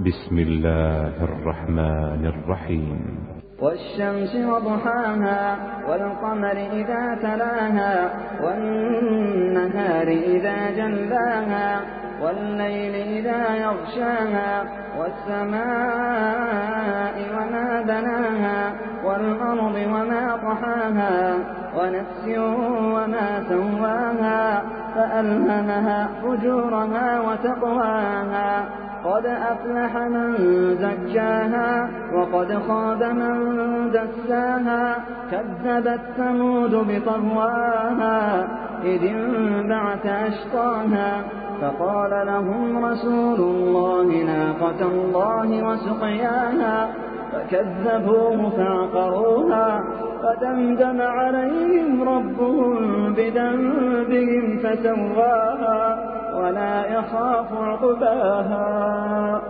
بسم الله الرحمن الرحيم. والشمس وضحاها والقمر إذا تلاها والنهار إذا جلاها والليل إذا يغشاها والسماء وما بناها والأرض وما طحاها ونفس وما سواها فألهمها فجورها وتقواها قد أفلح من زكاها وقد خاب من دساها كذبت ثمود بطغواها إذ انبعث أشقاها فقال لهم رسول الله ناقة الله وسقياها فكذبوه فعقروها فدمدم عليهم ربهم بذنبهم فسواها ولا يخاف عقباها.